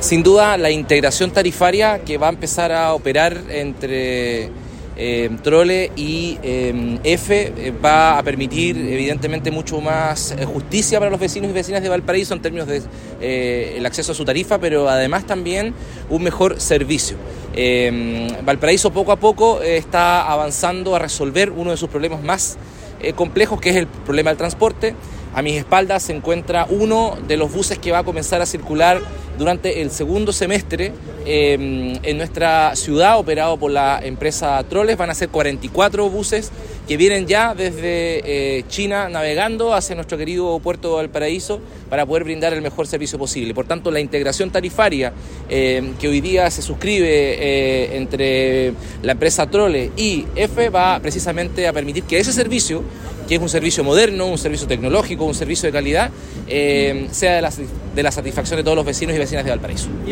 Sin duda, la integración tarifaria que va a empezar a operar entre Trole y EFE va a permitir evidentemente mucho más justicia para los vecinos y vecinas de Valparaíso en términos de el acceso a su tarifa, pero además también un mejor servicio. Valparaíso poco a poco está avanzando a resolver uno de sus problemas más complejos, que es el problema del transporte. A mis espaldas se encuentra uno de los buses que va a comenzar a circular durante el segundo semestre en nuestra ciudad, operado por la empresa Troles. Van a ser 44 buses que vienen ya desde China navegando hacia nuestro querido puerto de Valparaíso para poder brindar el mejor servicio posible. Por tanto, la integración tarifaria que hoy día se suscribe entre la empresa Troles y EFE va precisamente a permitir que ese servicio, que es un servicio moderno, un servicio tecnológico, un servicio de calidad, sea de la satisfacción de todos los vecinos y vecinas de Valparaíso.